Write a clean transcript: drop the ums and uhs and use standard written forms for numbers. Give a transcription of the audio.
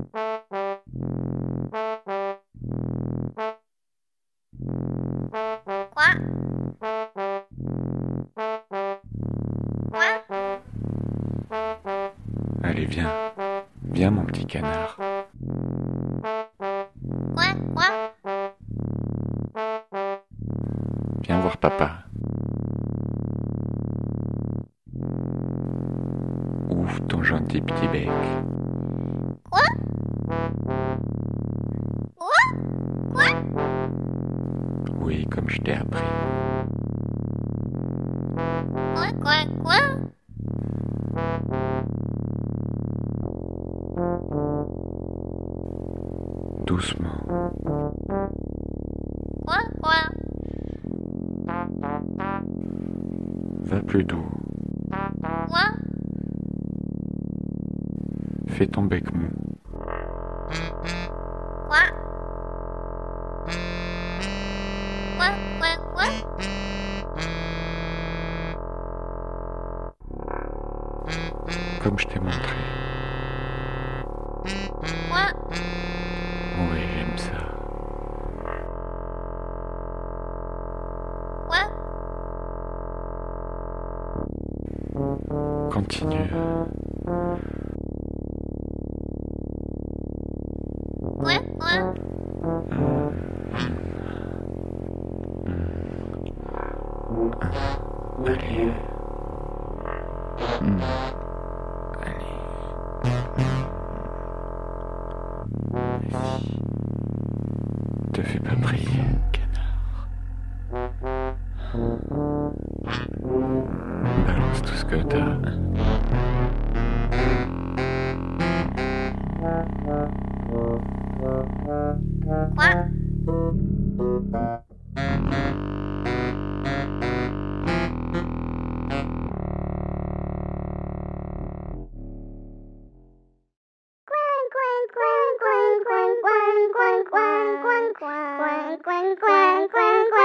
Quoi? Quoi? Allez, viens. Viens, mon petit canard. Quoi? Quoi? Viens voir papa. Ouvre ton gentil petit bec. Quoi? Quoi? Quoi? Oui, comme je t'ai appris. Quoi? Quoi? Quoi? Doucement. Quoi? Quoi? Va plus doux. Quoi? Fais ton bec mou. Quoi? Quoi? Quoi? Quoi? Comme je t'ai montré. Quoi? Oui, j'aime ça. Quoi? Continue. Quoi? Quoi? Allez. Allez. Vas-y. Te fais pas prier, canard. Balance tout ce que t'as. Quoi? Quack, quack, quack, quack, quack, quack, quack, quack, quack, quack, quack, quack, quack, quack.